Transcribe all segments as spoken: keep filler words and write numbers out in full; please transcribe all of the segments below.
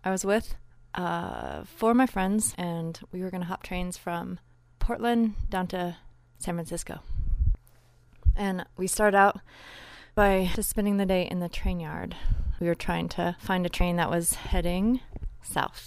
I was with uh, four of my friends, and we were going to hop trains from Portland down to San Francisco. And we started out by just spending the day in the train yard. We were trying to find a train that was heading south.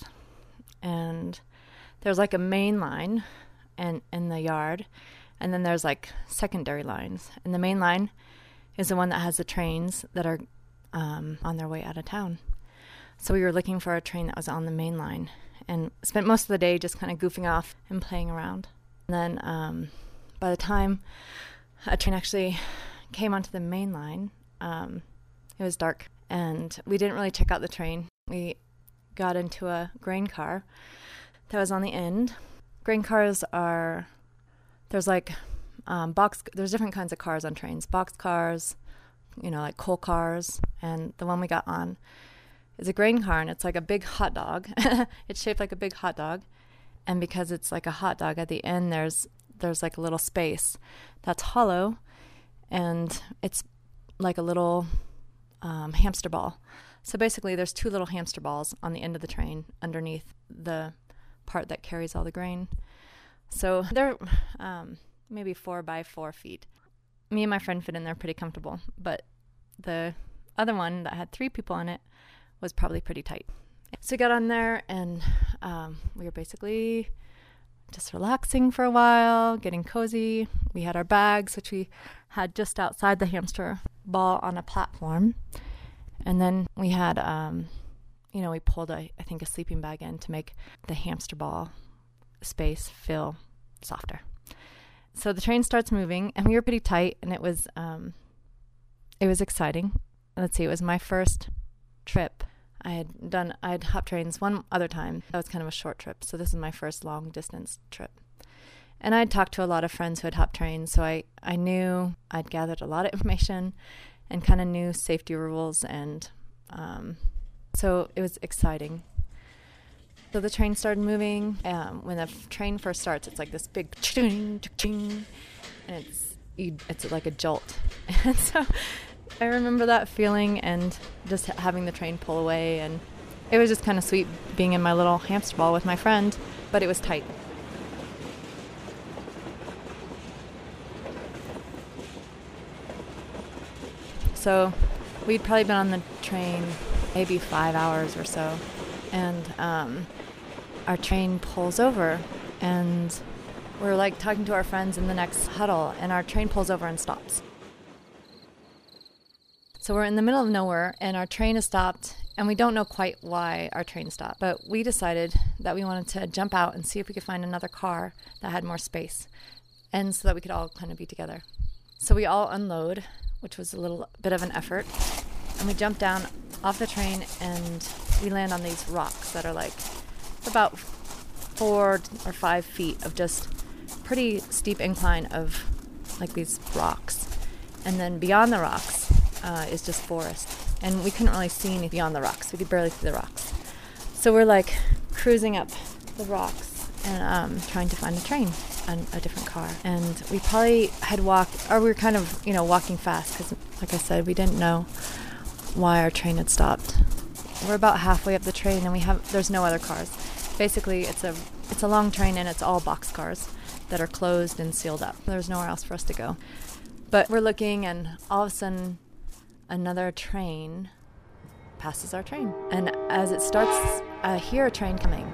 And there's like a main line and in the yard, and then there's like secondary lines. And the main line is the one that has the trains that are um, on their way out of town. So we were looking for a train that was on the main line and spent most of the day just kind of goofing off and playing around. And then um, by the time a train actually came onto the main line, um, it was dark, and we didn't really check out the train. We got into a grain car that was on the end. Grain cars are, there's like um, box, there's different kinds of cars on trains. Box cars, you know, like coal cars, and the one we got on is a grain car, and it's like a big hot dog. It's shaped like a big hot dog, and because it's like a hot dog, at the end there's there's like a little space that's hollow, and it's like a little um, hamster ball. So basically there's two little hamster balls on the end of the train underneath the part that carries all the grain. So they're um, maybe four by four feet. Me and my friend fit in there pretty comfortable, but the other one that had three people on it was probably pretty tight. So we got on there, and um, we were basically just relaxing for a while, getting cozy. We had our bags, which we had just outside the hamster ball on a platform. And then we had, um, you know, we pulled, a, I think, a sleeping bag in to make the hamster ball space feel softer. So the train starts moving, and we were pretty tight, and it was, um, it was exciting. Let's see, it was my first trip. I had done, I had hopped trains one other time. That was kind of a short trip. So this is my first long distance trip. And I had talked to a lot of friends who had hopped trains. So I, I knew I'd gathered a lot of information and kind of knew safety rules. And um, so it was exciting. So the train started moving. Um, when the f- train first starts, it's like this big ching, ching, and it's, you, it's like a jolt. And so I remember that feeling and just having the train pull away, and it was just kind of sweet being in my little hamster ball with my friend, but it was tight. So we'd probably been on the train maybe five hours or so, and um, our train pulls over, and we're like talking to our friends in the next huddle, and our train pulls over and stops. So we're in the middle of nowhere, and our train has stopped, and we don't know quite why our train stopped. But we decided that we wanted to jump out and see if we could find another car that had more space, and so that we could all kind of be together. So we all unload, which was a little bit of an effort, and we jump down off the train, and we land on these rocks that are like about four or five feet of just pretty steep incline of like these rocks. And then beyond the rocks, Uh, is just forest, and we couldn't really see anything beyond the rocks. We could barely see the rocks. So we're like cruising up the rocks and um, trying to find a train, and a different car. And we probably had walked, or we were kind of, you know, walking fast because, like I said, we didn't know why our train had stopped. We're about halfway up the train, and we have there's no other cars. Basically, it's a it's a long train, and it's all box cars that are closed and sealed up. There's nowhere else for us to go. But we're looking, and all of a sudden, another train passes our train. And as it starts, I hear a train coming.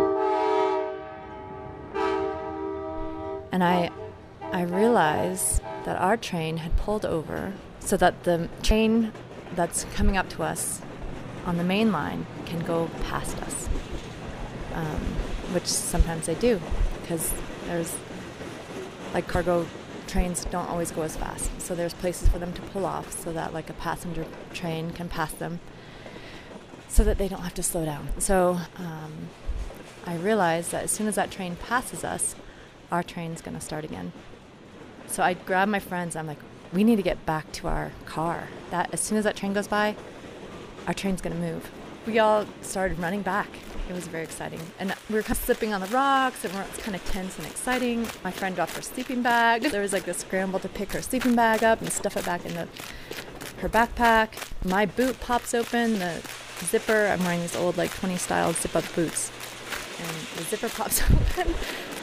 And I I realize that our train had pulled over so that the train that's coming up to us on the main line can go past us, um, which sometimes they do, because there's, like, cargo trains don't always go as fast, so there's places for them to pull off so that like a passenger train can pass them so that they don't have to slow down. So um, I realized that as soon as that train passes us, our train's going to start again. So I grab my friends, I'm like, we need to get back to our car. That as soon as that train goes by, our train's going to move. We all started running back. It was very exciting. And we were kind of slipping on the rocks, and it was kind of tense and exciting. My friend dropped her sleeping bag. There was like this scramble to pick her sleeping bag up and stuff it back in the, her backpack. My boot pops open. The zipper. I'm wearing these old like twenty style zip up boots, and the zipper pops open.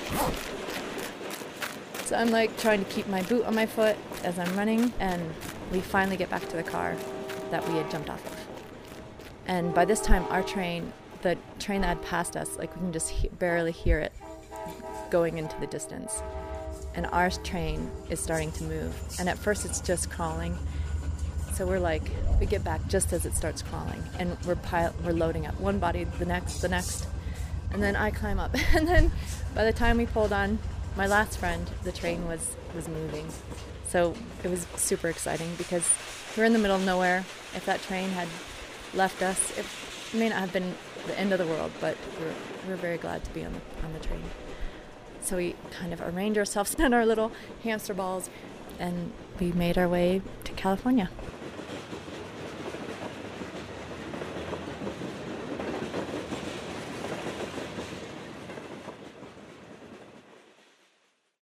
So I'm like trying to keep my boot on my foot as I'm running, and we finally get back to the car that we had jumped off of. And by this time, our train, the train that had passed us, like we can just he- barely hear it going into the distance. And our train is starting to move. And at first it's just crawling. So we're like, we get back just as it starts crawling, and we're pile- we're loading up one body, the next, the next. And then I climb up. And then by the time we pulled on my last friend, the train was, was moving. So it was super exciting because we're in the middle of nowhere. If that train had left us, it may not have been the end of the world, but we're, we're very glad to be on the, on the train. So we kind of arranged ourselves in our little hamster balls, and we made our way to California.